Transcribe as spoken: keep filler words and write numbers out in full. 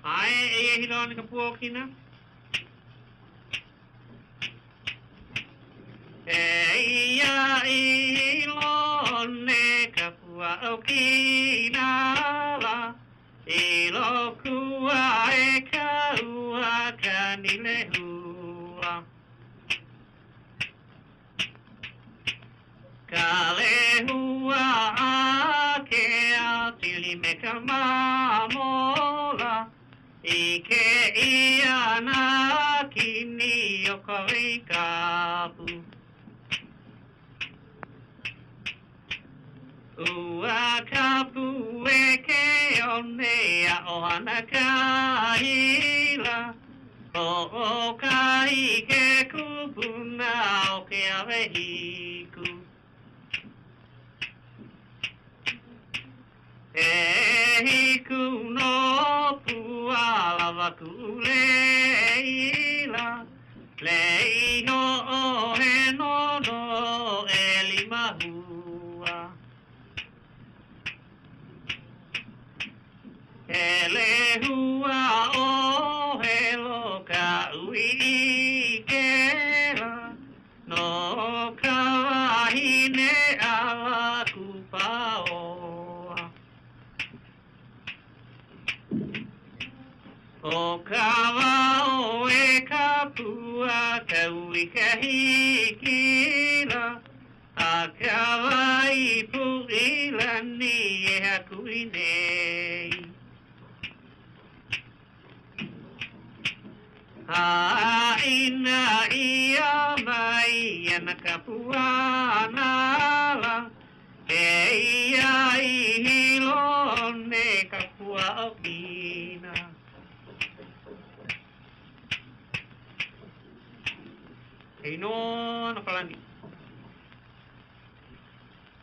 Ai e hilo ni ka puokina. E ia ilo ne ka pua o kina la. Ilo kua e ka ua ka nile hua. Ka le hua a ke a tili me ka mamola. Ike ia na kini o ka kapu. Ua kapu e ke one a o ana ka hila. O o ka ike kupuna o ke awe hiku. E hiku no pua lava ku leila. Leiho o he nono e lima hua. E le hua o he loka ui kera. No ka wahine ala kupaoa. O ka wao e ka pua ka ui ka hikila. A ka wai puila ni e hakui nei. A ina ia mai ana ka pua nala. E ia i hilo ne ka pua o kina. Hei no, nakalani.